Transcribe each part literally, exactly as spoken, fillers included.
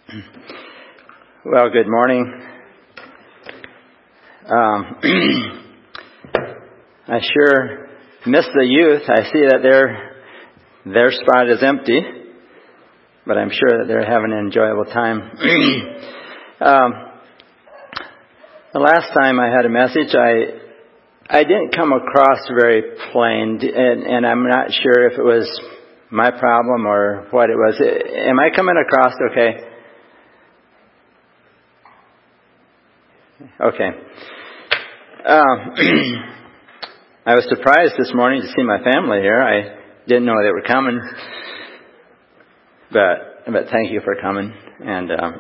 Well, good morning. Um, I sure miss the youth. I see that their their spot is empty, but I'm sure that they're having an enjoyable time. um, the last time I had a message, I I didn't come across very plain, and, and I'm not sure if it was my problem or what it was. Am I coming across okay? Okay. Um, I was surprised this morning to see my family here. I didn't know they were coming, but but thank you for coming. And um,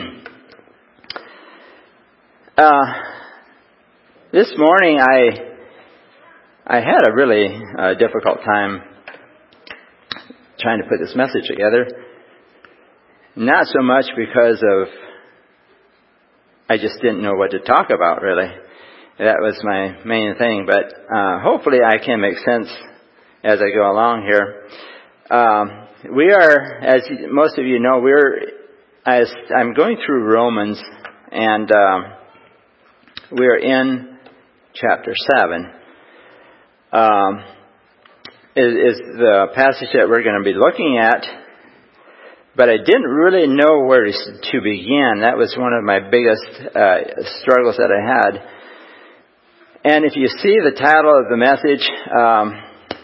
uh, this morning, I I had a really uh, difficult time trying to put this message together. Not so much because of I just didn't know what to talk about, really. That was my main thing. But uh, hopefully I can make sense as I go along here. Um, we are, as most of you know, we're. As I'm going through Romans, and um, we are in chapter seven. Um, is, is the passage that we're going to be looking at. But I didn't really know where to begin. That was one of my biggest uh, struggles that I had. And if you see the title of the message, um,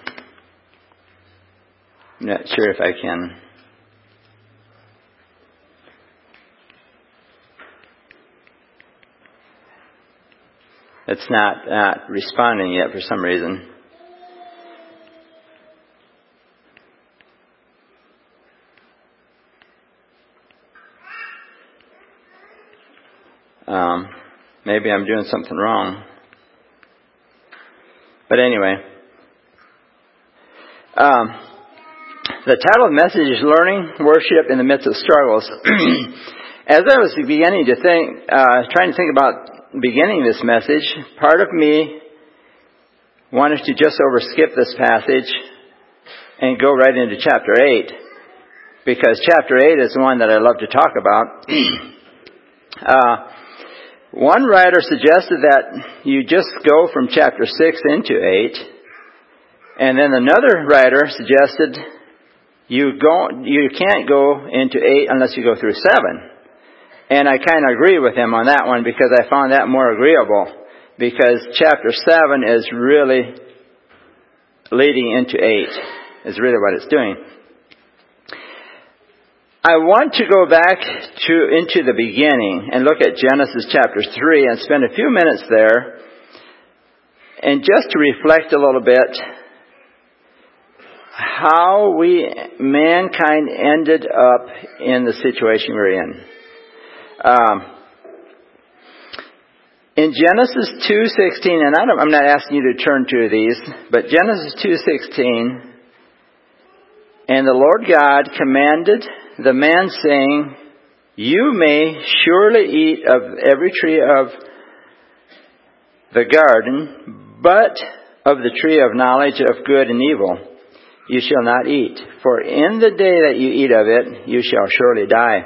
I'm not sure if I can. It's not, not responding yet for some reason. Um, maybe I'm doing something wrong. But anyway, um, the title of the message is Learning Worship in the Midst of Struggles. As I was beginning to think, uh, trying to think about beginning this message, part of me wanted to just overskip this passage and go right into chapter eight, because chapter eight is the one that I love to talk about. uh, One writer suggested that you just go from chapter six into eight, and then another writer suggested you go you can't go into eight unless you go through seven. And I kind of agree with him on that one, because I found that more agreeable, because chapter seven is really leading into eight, is really what it's doing. I want to go back to into the beginning and look at Genesis chapter three and spend a few minutes there, and just to reflect a little bit how we, mankind, ended up in the situation we're in. Um, in Genesis two sixteen, and I don't, I'm not asking you to turn to these, but Genesis two sixteen, and the Lord God commanded the man, saying, you may surely eat of every tree of the garden, but of the tree of knowledge of good and evil you shall not eat. For in the day that you eat of it, you shall surely die.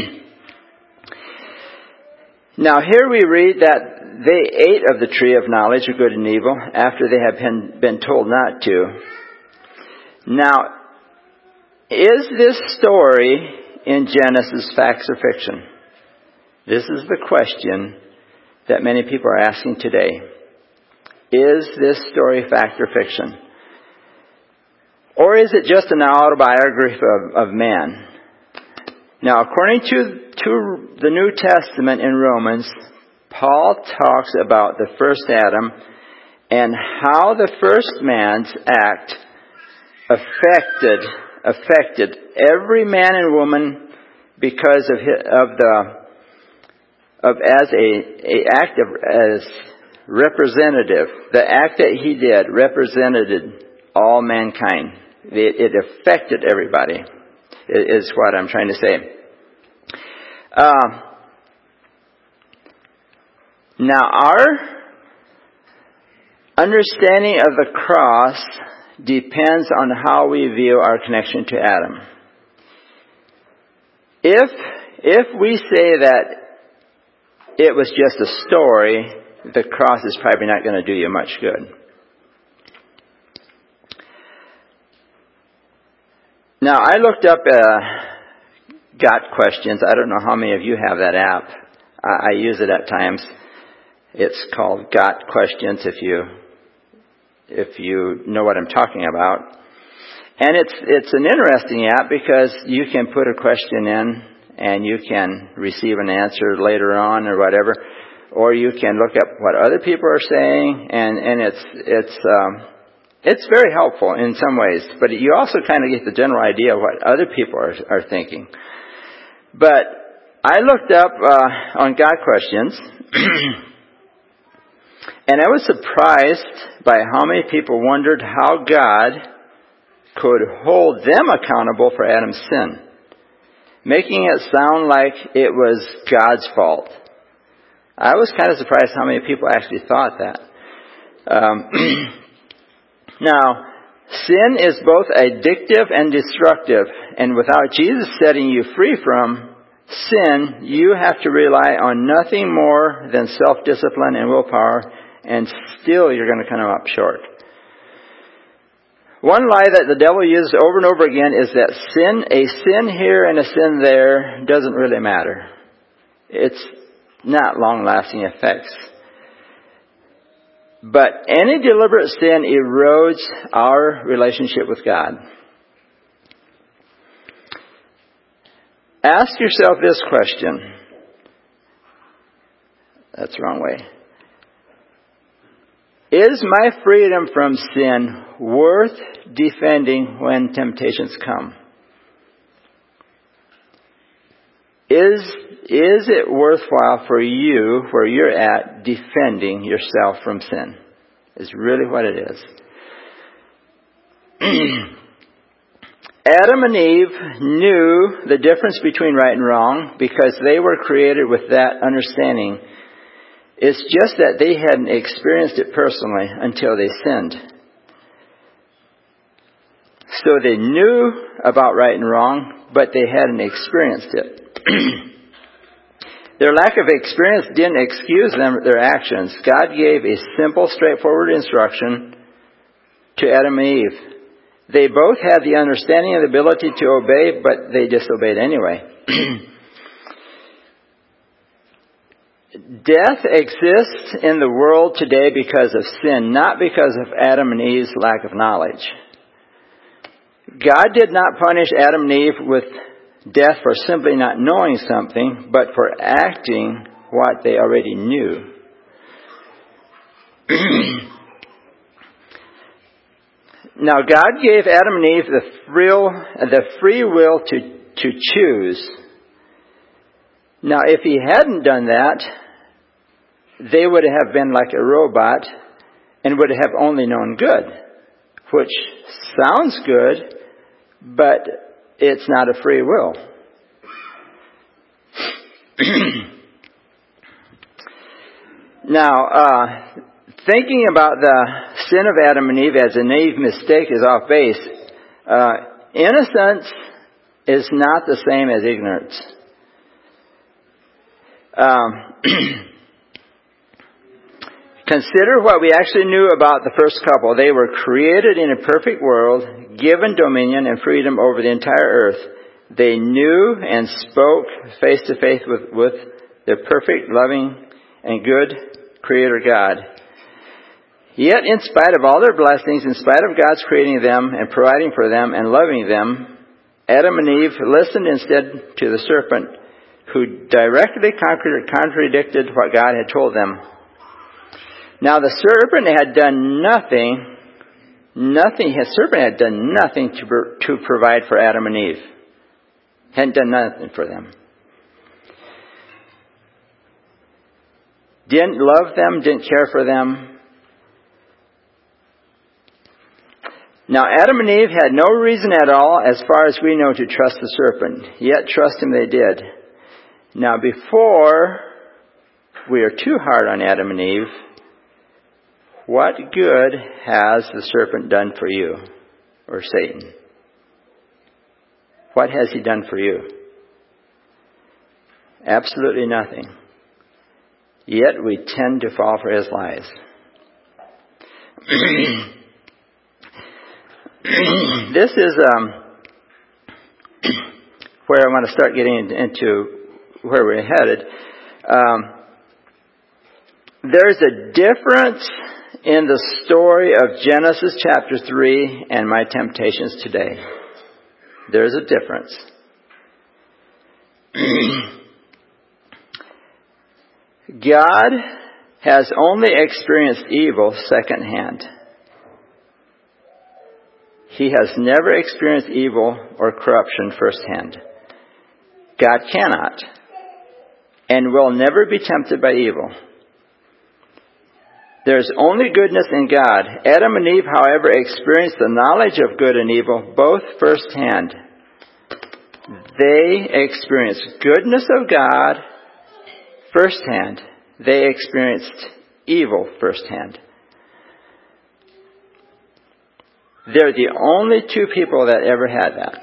Now here we read that they ate of the tree of knowledge of good and evil after they had been, been told not to. Now, is this story in Genesis facts or fiction? This is the question that many people are asking today. Is this story fact or fiction? Or is it just an autobiography of, of man? Now, according to, to the New Testament in Romans, Paul talks about the first Adam and how the first man's act affected affected every man and woman because of his, of the of as a, a act of as representative. The act that he did represented all mankind. It, it affected everybody, is what I'm trying to say. Uh, now, our understanding of the cross depends on how we view our connection to Adam. If if we say that it was just a story, the cross is probably not going to do you much good. Now, I looked up uh, Got Questions. I don't know how many of you have that app. I, I use it at times. It's called Got Questions, if you if you know what I'm talking about. And it's it's an interesting app because you can put a question in and you can receive an answer later on or whatever, or you can look up what other people are saying, and and it's it's um, it's very helpful in some ways. But you also kind of get the general idea of what other people are are thinking. But I looked up uh, on Got Questions. And I was surprised by how many people wondered how God could hold them accountable for Adam's sin, making it sound like it was God's fault. I was kind of surprised how many people actually thought that. Um, now, sin is both addictive and destructive, and without Jesus setting you free from sin, you have to rely on nothing more than self-discipline and willpower, and still you're going to come up short. One lie that the devil uses over and over again is that sin, a sin here and a sin there, doesn't really matter. It's not long-lasting effects. But any deliberate sin erodes our relationship with God. Ask yourself this question. That's the wrong way. Is my freedom from sin worth defending when temptations come? Is, is it worthwhile for you, where you're at, defending yourself from sin? Is really what it is. Adam and Eve knew the difference between right and wrong because they were created with that understanding. It's just that they hadn't experienced it personally until they sinned. So they knew about right and wrong, but they hadn't experienced it. Their lack of experience didn't excuse them their actions. God gave a simple, straightforward instruction to Adam and Eve. They both had the understanding and the ability to obey, but they disobeyed anyway. Death exists in the world today because of sin, not because of Adam and Eve's lack of knowledge. God did not punish Adam and Eve with death for simply not knowing something, but for acting what they already knew. Now, God gave Adam and Eve the, thrill, the free will to, to choose. Now, if He hadn't done that, they would have been like a robot and would have only known good, which sounds good, but it's not a free will. Now, uh, thinking about the sin of Adam and Eve as a naive mistake is off base. Uh, innocence is not the same as ignorance. Um, consider what we actually knew about the first couple. They were created in a perfect world, given dominion and freedom over the entire earth. They knew and spoke face to face with, with the perfect, loving, and good Creator God. Yet, in spite of all their blessings, in spite of God's creating them and providing for them and loving them, Adam and Eve listened instead to the serpent, who directly contradicted what God had told them. Now, the serpent had done nothing, nothing, the serpent had done nothing to, to provide for Adam and Eve. Hadn't done nothing for them. Didn't love them, didn't care for them. Now, Adam and Eve had no reason at all, as far as we know, to trust the serpent. Yet, trust him they did. Now, before we are too hard on Adam and Eve, what good has the serpent done for you, or Satan? What has he done for you? Absolutely nothing. Yet we tend to fall for his lies. This is um, where I want to start getting into where we're headed. Um, there's a difference in the story of Genesis chapter three and my temptations today. There's a difference. God has only experienced evil secondhand. He has never experienced evil or corruption firsthand. God cannot and will never be tempted by evil. There's only goodness in God. Adam and Eve, however, experienced the knowledge of good and evil both firsthand. They experienced goodness of God firsthand. They experienced evil firsthand. They're the only two people that ever had that.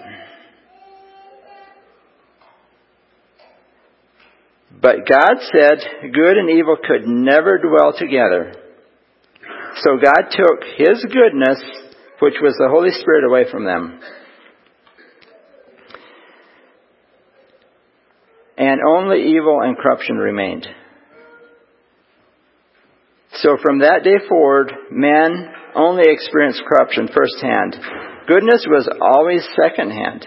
But God said good and evil could never dwell together. So God took His goodness, which was the Holy Spirit, away from them. And only evil and corruption remained. So from that day forward, men only experienced corruption firsthand. Goodness was always secondhand.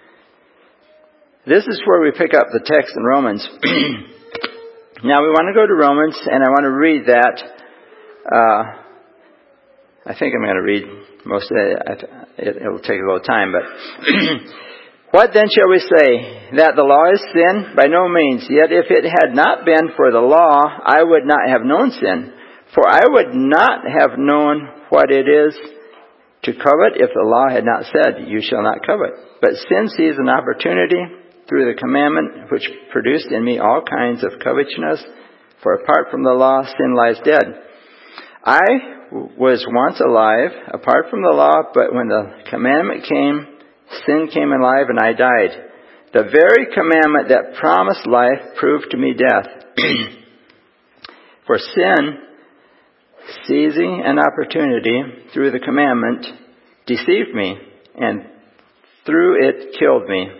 This is where we pick up the text in Romans. Now we want to go to Romans, and I want to read that. Uh, I think I'm going to read most of it. It will take a little time, but what then shall we say? That the law is sin? By no means. Yet if it had not been for the law, I would not have known sin. For I would not have known what it is to covet if the law had not said, you shall not covet. But sin sees an opportunity through the commandment which produced in me all kinds of covetousness. For apart from the law, sin lies dead. I was once alive apart from the law, but when the commandment came, sin came alive and I died. The very commandment that promised life proved to me death. For sin, seizing an opportunity through the commandment, deceived me, and through it killed me.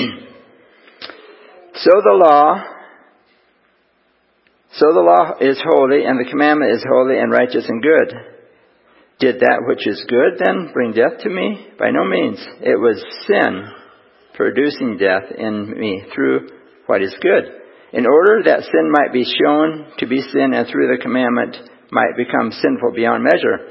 So the law, so the law is holy, and the commandment is holy and righteous and good. Did that which is good then bring death to me? By no means. It was sin producing death in me through what is good, in order that sin might be shown to be sin, and through the commandment might become sinful beyond measure.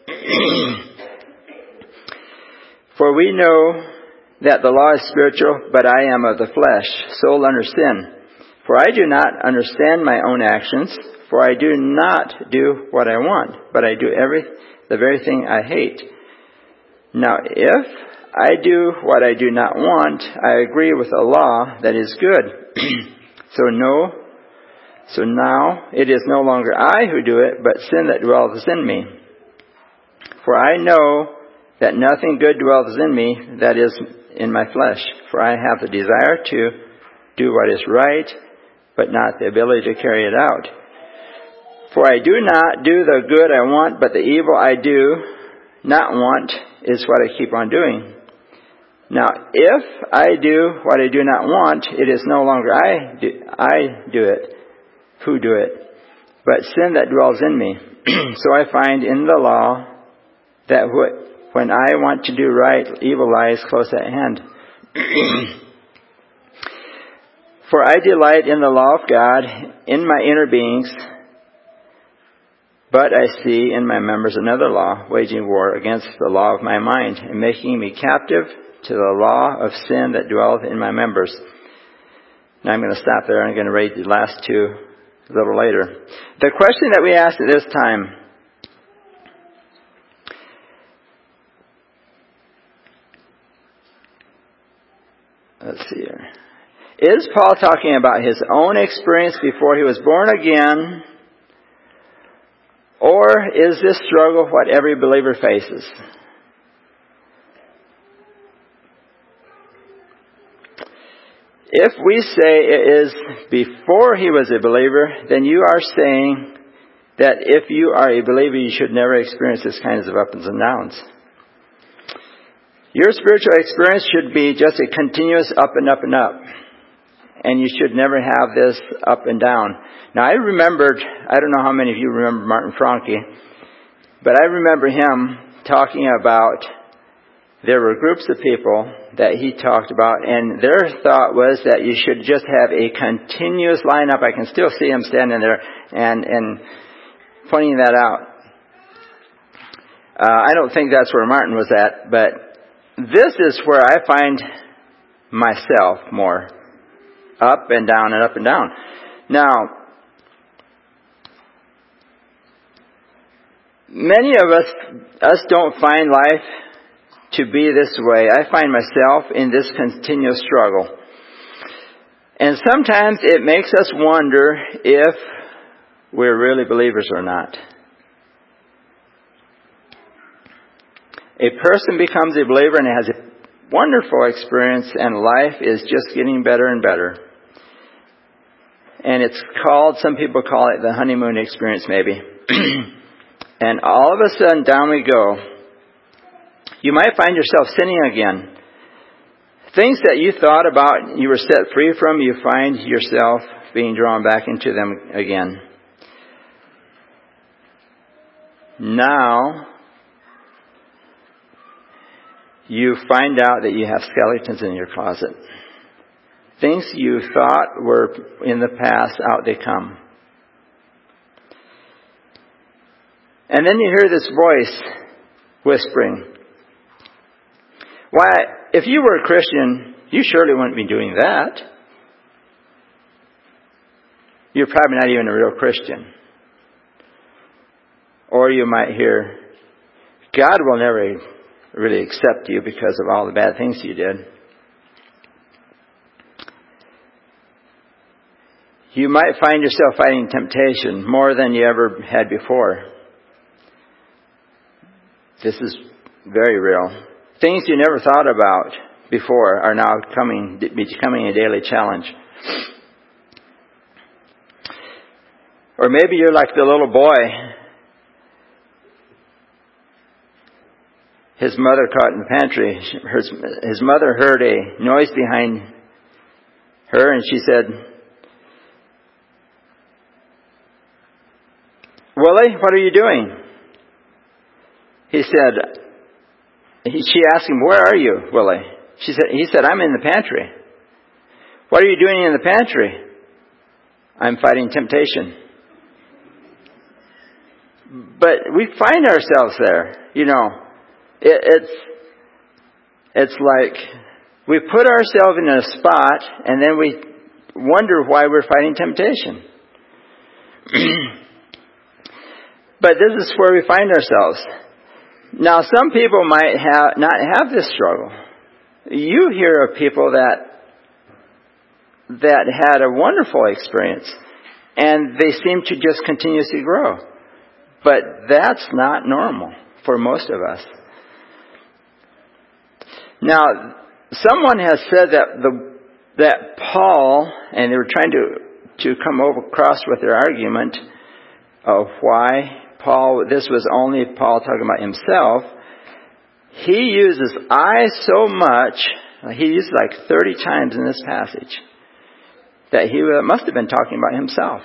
For we know that the law is spiritual, but I am of the flesh, sold under sin. For I do not understand my own actions, for I do not do what I want, but I do every the very thing I hate. Now if I do what I do not want, I agree with the law that is good. so no, so now it is no longer I who do it, but sin that dwells in me. For I know that nothing good dwells in me, that is, in my flesh. For I have the desire to do what is right, but not the ability to carry it out. For I do not do the good I want, but the evil I do not want is what I keep on doing. Now, if I do what I do not want, it is no longer I do, I do it, who do it, but sin that dwells in me. So I find in the law that when I want to do right, evil lies close at hand. For I delight in the law of God in my inner beings, but I see in my members another law, waging war against the law of my mind, and making me captive to the law of sin that dwelleth in my members. Now I'm going to stop there. I'm going to read the last two a little later. The question that we ask at this time, let's see here. Is Paul talking about his own experience before he was born again? Or is this struggle what every believer faces? If we say it is before he was a believer, then you are saying that if you are a believer, you should never experience this kinds of ups and downs. Your spiritual experience should be just a continuous up and up and up. And you should never have this up and down. Now I remembered, I don't know how many of you remember Martin Franke, but I remember him talking about, there were groups of people that he talked about, and their thought was that you should just have a continuous lineup. I can still see him standing there and, and pointing that out. Uh, I don't think that's where Martin was at, but this is where I find myself more. Up and down and up and down. Now, many of us, us don't find life to be this way. I find myself in this continuous struggle. And sometimes it makes us wonder if we're really believers or not. A person becomes a believer and has a wonderful experience, and life is just getting better and better. And it's called, some people call it the honeymoon experience maybe. And all of a sudden, down we go. You might find yourself sinning again. Things that you thought about, you were set free from, you find yourself being drawn back into them again. Now, you find out that you have skeletons in your closet. Things you thought were in the past, out they come. And then you hear this voice whispering, why, if you were a Christian, you surely wouldn't be doing that. You're probably not even a real Christian. Or you might hear, God will never really accept you because of all the bad things you did. You might find yourself fighting temptation more than you ever had before. This is very real. Things you never thought about before are now coming, becoming a daily challenge. Or maybe you're like the little boy. His mother caught in the pantry. His, his mother heard a noise behind her, and she said, Willie, what are you doing? He said, he, she asked him, where are you, Willie? She said, he said, I'm in the pantry. What are you doing in the pantry? I'm fighting temptation. But we find ourselves there, you know. It, it's, it's like we put ourselves in a spot and then we wonder why we're fighting temptation. But this is where we find ourselves. Now, some people might have not have this struggle. You hear of people that that had a wonderful experience, and they seem to just continuously grow. But that's not normal for most of us. Now, someone has said that the that Paul, and they were trying to to come over across with their argument of why Paul, this was only Paul talking about himself. He uses I so much, he used like thirty times in this passage, that he must have been talking about himself.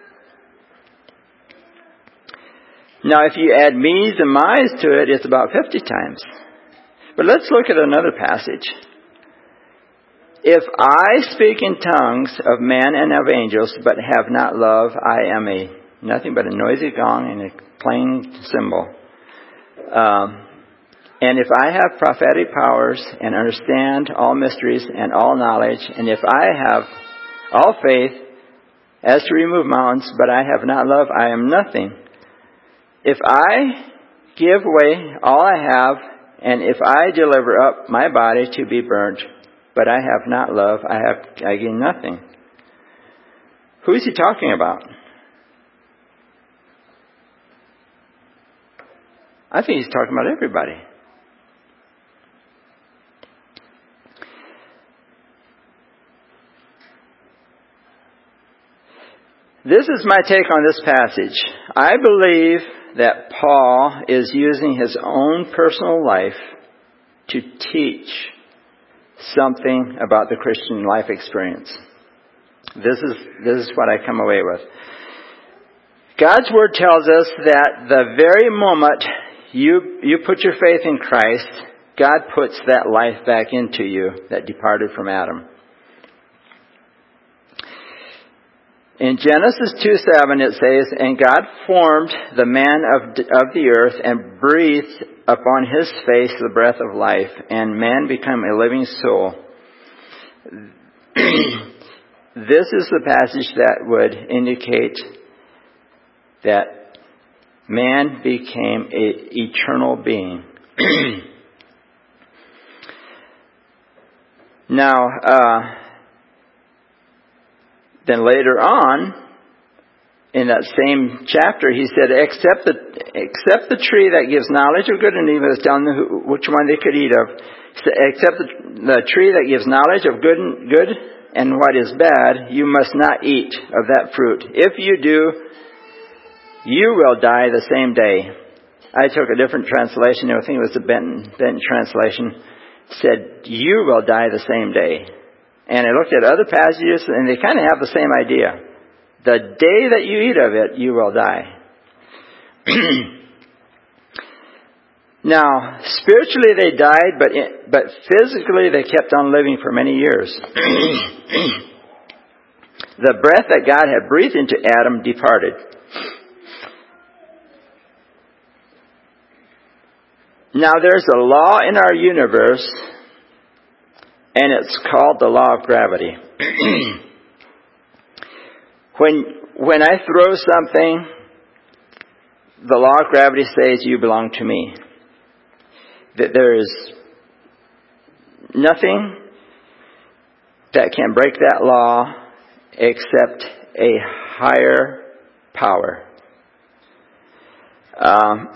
Now, if you add me's and my's to it, it's about fifty times. But let's look at another passage. If I speak in tongues of men and of angels, but have not love, I am a nothing but a noisy gong and a clanging cymbal. Um, and if I have prophetic powers and understand all mysteries and all knowledge, and if I have all faith as to remove mountains, but I have not love, I am nothing. If I give away all I have, and if I deliver up my body to be burnt, but I have not love, I have I gain nothing. Who is he talking about? I think he's talking about everybody. This is my take on this passage. I believe that Paul is using his own personal life to teach something about the Christian life experience. This is, this is what I come away with. God's Word tells us that the very moment you, you put your faith in Christ, God puts that life back into you that departed from Adam. In Genesis two seven it says, "And God formed the man of, of the earth and breathed upon his face the breath of life, and man became a living soul." This is the passage that would indicate that man became an eternal being. Now, uh, then later on, in that same chapter, he said, except the, except the tree that gives knowledge of good and evil, is telling them who, which one they could eat of, except the, the tree that gives knowledge of good and, good and what is bad, you must not eat of that fruit. If you do, you will die the same day. I took a different translation. I think it was the Benton, Benton translation. Said, you will die the same day. And I looked at other passages, and they kind of have the same idea. The day that you eat of it, you will die. Now, spiritually they died, but but physically they kept on living for many years. The breath that God had breathed into Adam departed. Now there's a law in our universe, and it's called the law of gravity. when when I throw something, the law of gravity says you belong to me. That there is nothing that can break that law except a higher power. Um,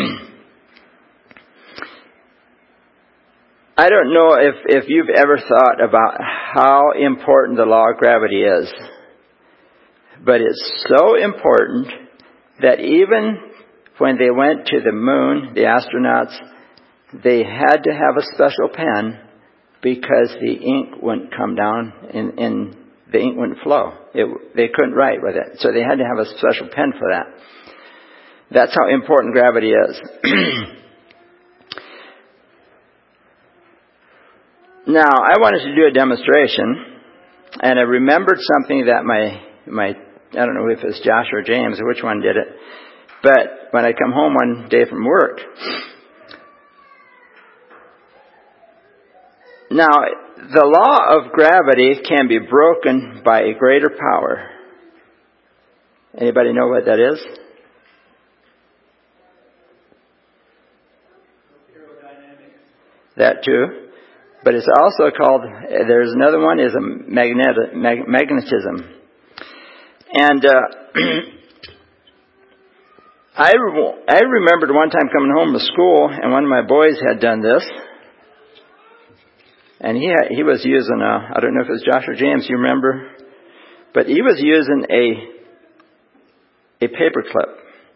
I don't know if, if you've ever thought about how important the law of gravity is. But it's so important that even when they went to the moon, the astronauts, they had to have a special pen because the ink wouldn't come down and, and the ink wouldn't flow. It, they couldn't write with it. So they had to have a special pen for that. That's how important gravity is. Now, I wanted to do a demonstration, and I remembered something that my, my, I don't know if it was Josh or James or which one did it, but when I come home one day from work, now, the law of gravity can be broken by a greater power. Anybody know what that is? That too. But it's also called, there's another one, is a magnet, mag, magnetism. And uh, I, I remembered one time coming home from school, and one of my boys had done this. And he had, he was using a, I don't know if it was Josh or James, you remember? But he was using a, a paper clip.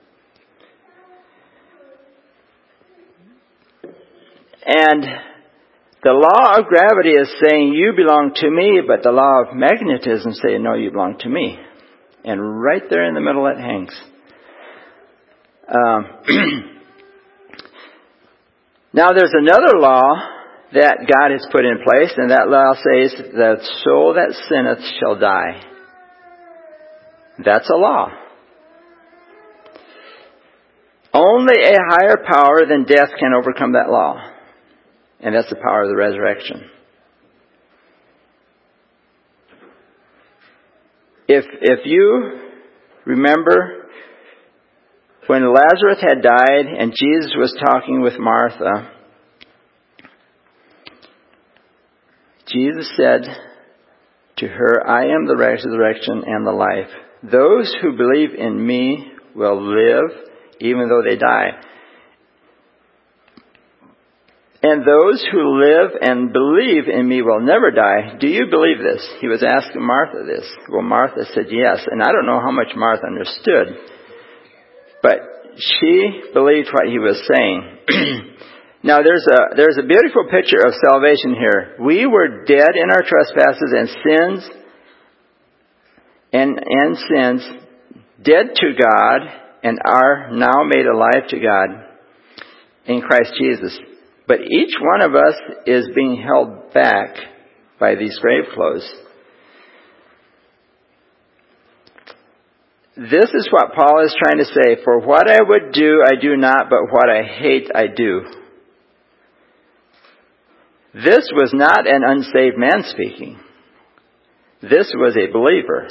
And the law of gravity is saying you belong to me, but the law of magnetism is saying no, you belong to me. And right there in the middle it hangs. Um, now there's another law that God has put in place, and that law says, the soul that sinneth shall die. That's a law. Only a higher power than death can overcome that law. And that's the power of the resurrection. If if you remember when Lazarus had died and Jesus was talking with Martha, Jesus said to her, I am the resurrection and the life. Those who believe in me will live even though they die. And and those who live and believe in me will never die. Do you believe this? He was asking Martha this. Well, Martha said yes. And I don't know how much Martha understood, but she believed what he was saying. Now, there's a there's a beautiful picture of salvation here. We were dead in our trespasses and sins, and, and sins, dead to God, and are now made alive to God in Christ Jesus. But each one of us is being held back by these grave clothes. This is what Paul is trying to say. For what I would do, I do not, but what I hate, I do. This was not an unsaved man speaking. This was a believer.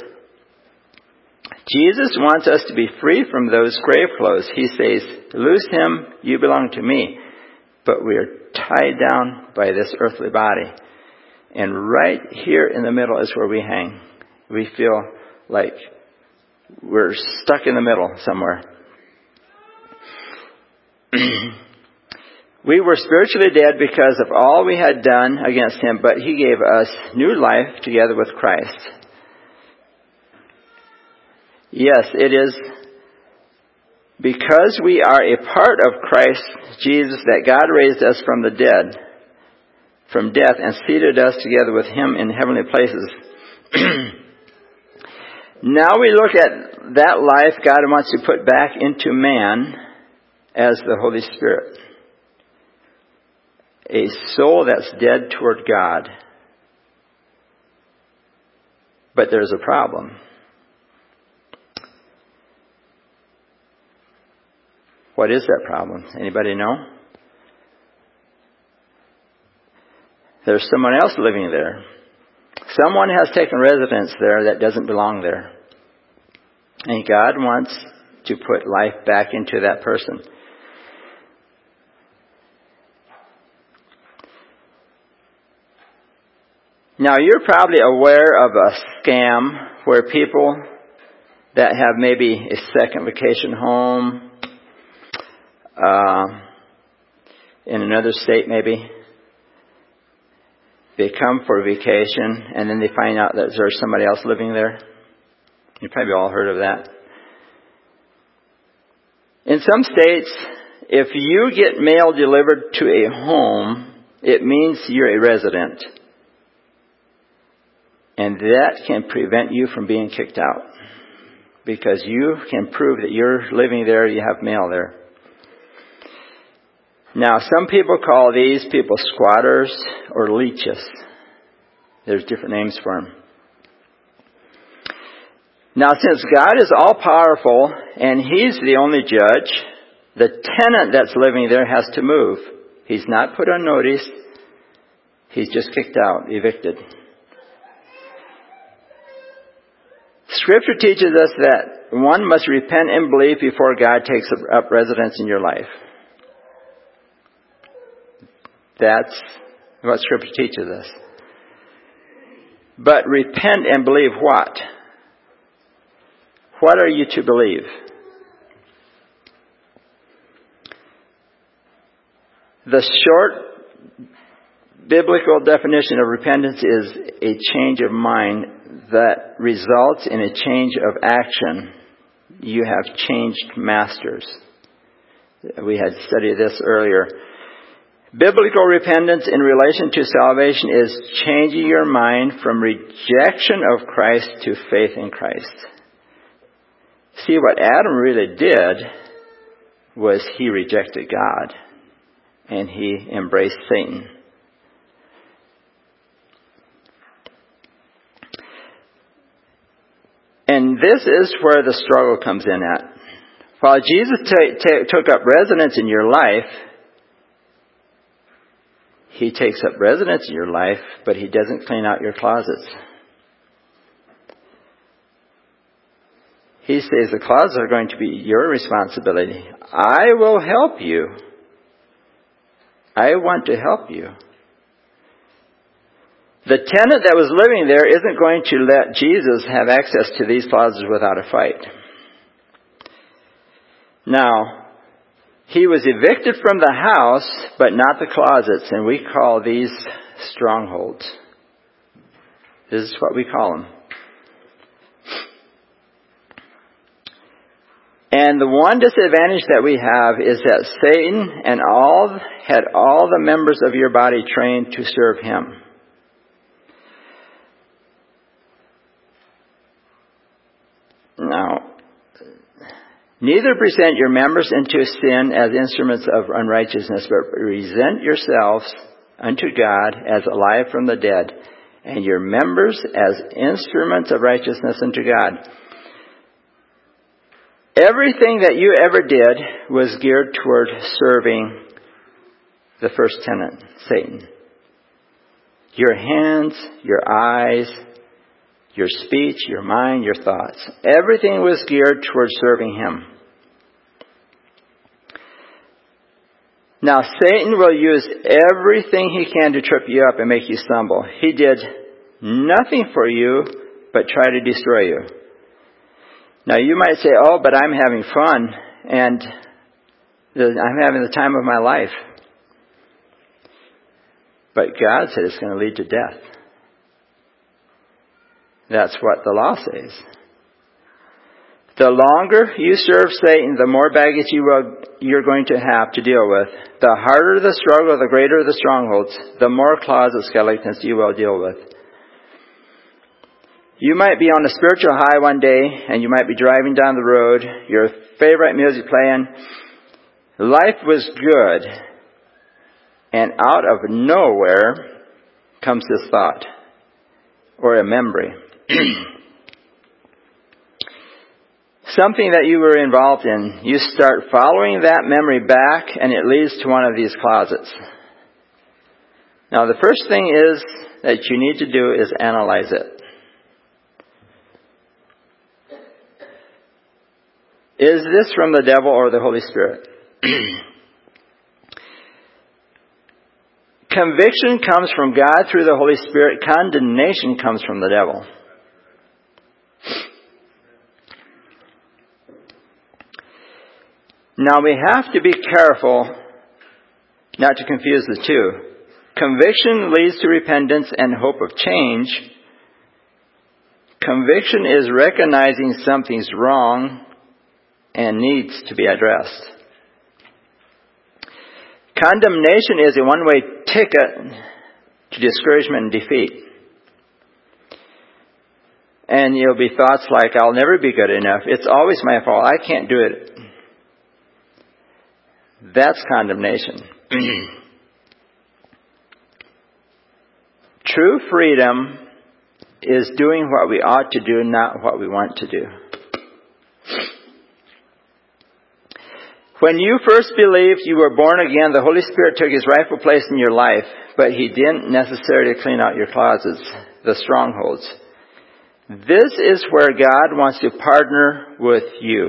Jesus wants us to be free from those grave clothes. He says, loose him, you belong to me. But we are tied down by this earthly body. And right here in the middle is where we hang. We feel like we're stuck in the middle somewhere. We were spiritually dead because of all we had done against him, but he gave us new life together with Christ. Yes, it is because we are a part of Christ Jesus that God raised us from the dead, from death, and seated us together with him in heavenly places. Now we look at that life God wants to put back into man as the Holy Spirit. A soul that's dead toward God. But there's a problem. What is that problem? Anybody know? There's someone else living there. Someone has taken residence there that doesn't belong there. And God wants to put life back into that person. Now, you're probably aware of a scam where people that have maybe a second vacation home, uh, in another state maybe, they come for vacation and then they find out that there's somebody else living there. You've probably all heard of that. In some states, if you get mail delivered to a home, it means you're a resident. And that can prevent you from being kicked out. Because you can prove that you're living there, you have mail there. Now, some people call these people squatters or leeches. There's different names for them. Now, since God is all-powerful and He's the only judge, the tenant that's living there has to move. He's not put on notice. He's just kicked out, evicted. Scripture teaches us that one must repent and believe before God takes up residence in your life. That's what Scripture teaches us. But repent and believe what? What are you to believe? The short biblical definition of repentance is a change of mind that results in a change of action. You have changed masters. We had studied this earlier. Biblical repentance in relation to salvation is changing your mind from rejection of Christ to faith in Christ. See, what Adam really did was he rejected God and he embraced Satan. And this is where the struggle comes in at. While Jesus t- t- took up residence in your life, He takes up residence in your life, but He doesn't clean out your closets. He says the closets are going to be your responsibility. I will help you. I want to help you. The tenant that was living there isn't going to let Jesus have access to these closets without a fight. Now, He was evicted from the house, but not the closets, and we call these strongholds. This is what we call them. And the one disadvantage that we have is that Satan and all had all the members of your body trained to serve him. Now, neither present your members into sin as instruments of unrighteousness, but present yourselves unto God as alive from the dead, and your members as instruments of righteousness unto God. Everything that you ever did was geared toward serving the first tenant, Satan. Your hands, your eyes, your speech, your mind, your thoughts. Everything was geared toward serving him. Now, Satan will use everything he can to trip you up and make you stumble. He did nothing for you but try to destroy you. Now, you might say, oh, but I'm having fun, and I'm having the time of my life. But God said it's going to lead to death. That's what the law says. The longer you serve Satan, the more baggage you will, you're going to have to deal with. The harder the struggle, the greater the strongholds, the more closet skeletons you will deal with. You might be on a spiritual high one day, and you might be driving down the road, your favorite music playing. Life was good, and out of nowhere comes this thought, or a memory. Something that you were involved in. You start following that memory back, and it leads to one of these closets. Now, the first thing is that you need to do is analyze it. Is this from the devil or the Holy Spirit? Conviction comes from God through the Holy Spirit. Condemnation comes from the devil. Now, we have to be careful not to confuse the two. Conviction leads to repentance and hope of change. Conviction is recognizing something's wrong and needs to be addressed. Condemnation is a one-way ticket to discouragement and defeat. And you'll be thoughts like, I'll never be good enough. It's always my fault. I can't do it. That's condemnation. True freedom is doing what we ought to do, not what we want to do. When you first believed you were born again, the Holy Spirit took his rightful place in your life, but he didn't necessarily clean out your closets, the strongholds. This is where God wants to partner with you.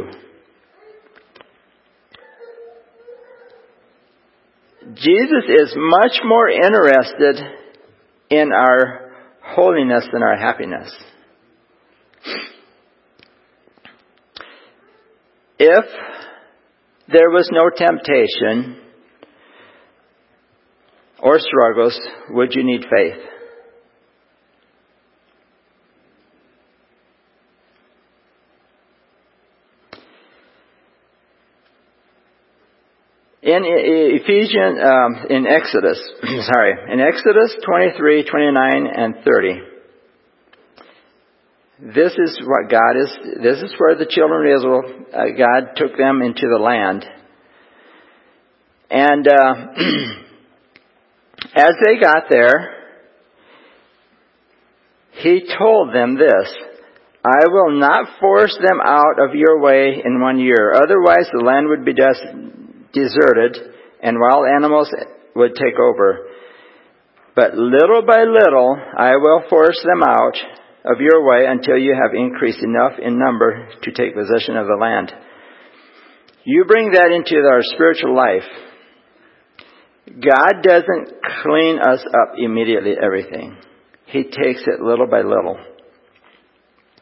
Jesus is much more interested in our holiness than our happiness. If there was no temptation or struggles, would you need faith? In Ephesians, um, in Exodus, sorry, in Exodus twenty-three, twenty-nine, and thirty, this is what God is, this is where the children of Israel, uh, God took them into the land. And uh, as they got there, he told them this, I will not force them out of your way in one year. Otherwise the land would be des- deserted and wild animals would take over. But little by little I will force them out of your way until you have increased enough in number to take possession of the land. You bring that into our spiritual life. God doesn't clean us up immediately, everything. He takes it little by little.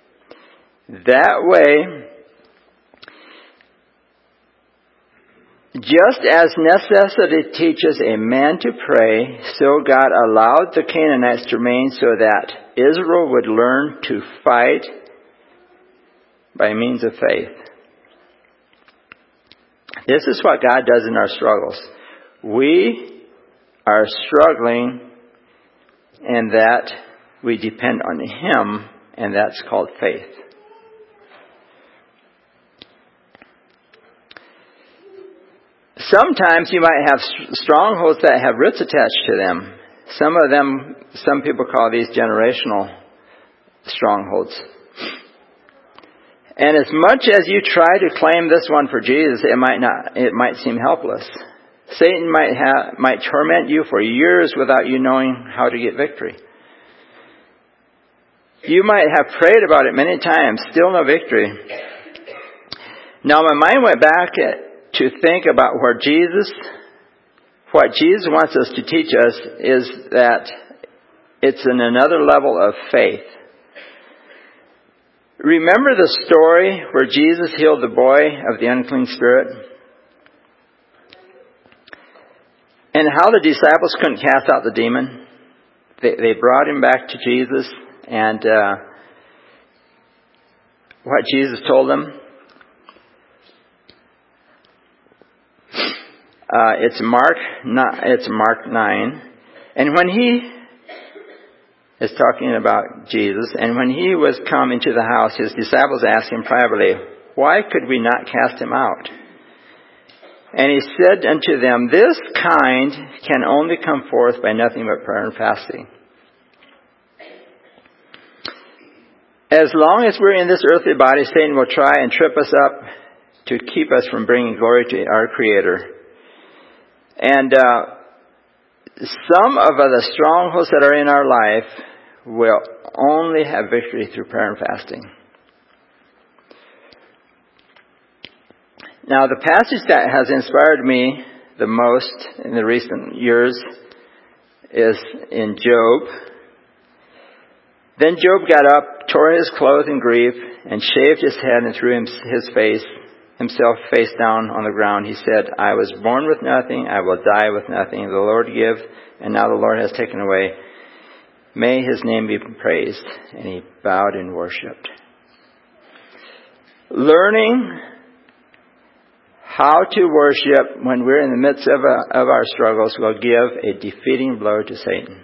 That way, Just as necessity teaches a man to pray, so God allowed the Canaanites to remain so that Israel would learn to fight by means of faith. This is what God does in our struggles. We are struggling, and that we depend on Him, and that's called faith. Sometimes you might have strongholds that have roots attached to them. Some of them, some people call these generational strongholds. And as much as you try to claim this one for Jesus, it might not, it might seem helpless. Satan might have, might torment you for years without you knowing how to get victory. You might have prayed about it many times, still no victory. Now my mind went back to think about where Jesus, what Jesus wants us to teach us is that it's in another level of faith. Remember the story where Jesus healed the boy of the unclean spirit? And how the disciples couldn't cast out the demon? They, they brought him back to Jesus, and uh, what Jesus told them? Uh, it's Mark. It's Mark nine, and when he is talking about Jesus, and when he was come into the house, his disciples asked him privately, "Why could we not cast him out?" And he said unto them, "This kind can only come forth by nothing but prayer and fasting." As long as we're in this earthly body, Satan will try and trip us up to keep us from bringing glory to our Creator. And uh, some of the strongholds that are in our life will only have victory through prayer and fasting. Now, the passage that has inspired me the most in the recent years is in Job. Then Job got up, tore his clothes in grief, and shaved his head and threw his face, himself face down on the ground. He said, "I was born with nothing, I will die with nothing. The Lord give, and now the Lord has taken away. May His name be praised." And he bowed and worshipped. Learning how to worship when we're in the midst of, a, of our struggles will give a defeating blow to Satan.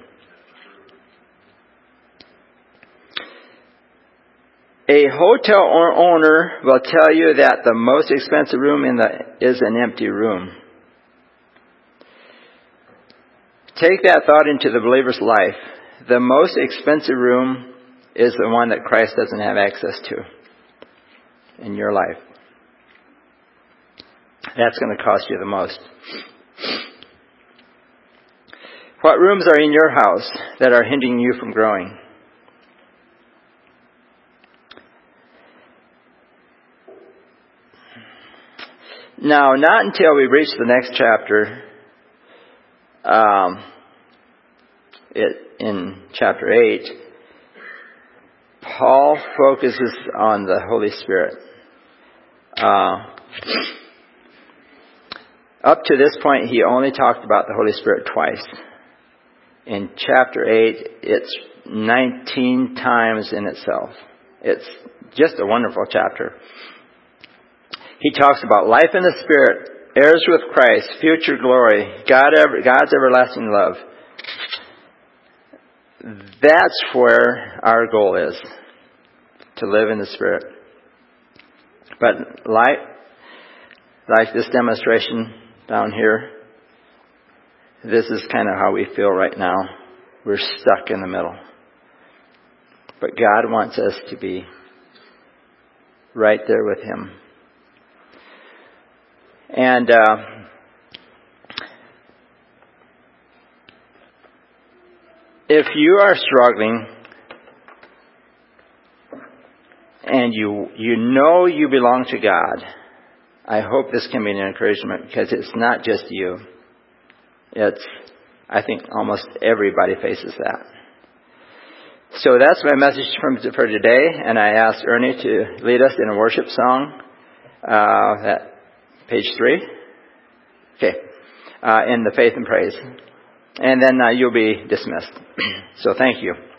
A hotel owner will tell you that the most expensive room in the is an empty room. Take that thought into the believer's life. The most expensive room is the one that Christ doesn't have access to in your life. That's going to cost you the most. What rooms are in your house that are hindering you from growing? Now, not until we reach the next chapter, um, it, in chapter eight, Paul focuses on the Holy Spirit. Uh, up to this point, he only talked about the Holy Spirit twice. In chapter eight, it's nineteen times in itself. It's just a wonderful chapter. He talks about life in the Spirit, heirs with Christ, future glory, God, God's everlasting love. That's where our goal is, to live in the Spirit. But like, like this demonstration down here, this is kind of how we feel right now. We're stuck in the middle. But God wants us to be right there with Him. And uh, if you are struggling and you you know you belong to God, I hope this can be an encouragement, because it's not just you. It's, I think almost everybody faces that. So that's my message for today, and I asked Ernie to lead us in a worship song. Uh, that page three. Okay. Uh, in the faith and praise. And then uh, you'll be dismissed. So thank you.